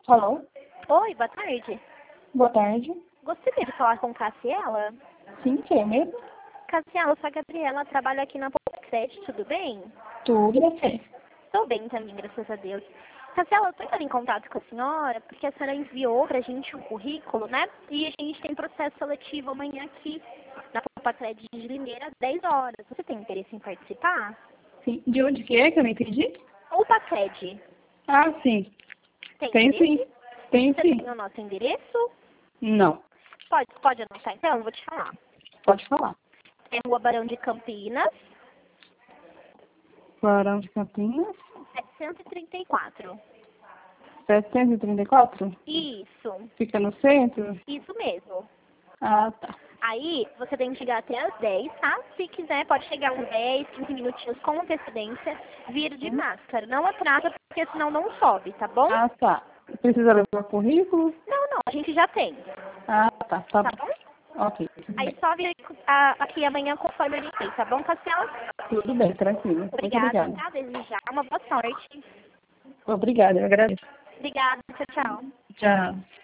Alô? Oi, boa tarde. Boa tarde. Gostaria de falar com Cassiela? Sim, que é mesmo? Cassiela, eu sou a Gabriela, trabalho aqui na Popcred, tudo bem? Tudo você. Estou bem também, graças a Deus. Cassiela, eu estou entrando em contato com a senhora porque a senhora enviou para a gente um currículo, né? E a gente tem processo seletivo amanhã aqui na Popcred de Limeira, às 10 horas. Você tem interesse em participar? Sim. De onde que é que eu não entendi? Popcred, Ah, sim. tem Tem sim. interesse? Tem Você sim. tem o nosso endereço? Não. Pode anotar então, eu vou te falar. Pode falar. É Rua Barão de Campinas, Barão de Campinas, 734. 734? Fica no centro? Isso mesmo. Ah, tá. Aí, você tem que chegar até às 10, tá? Se quiser, pode chegar uns 10, 15 minutinhos com antecedência, vir de máscara. Não atrasa, porque senão não sobe, tá bom? Ah, tá. Precisa levar currículo? Não, a gente já tem, Ah, tá. Tá tá bom. bom? Ok. Tudo Aí bem. só vir aqui amanhã conforme eu listei, tá bom, Cassiela? Tudo bem, tranquilo. Muito Obrigada, obrigada. tá? Desde já. Uma boa sorte. Obrigada, eu agradeço. Obrigada, tchau, tchau. Tchau.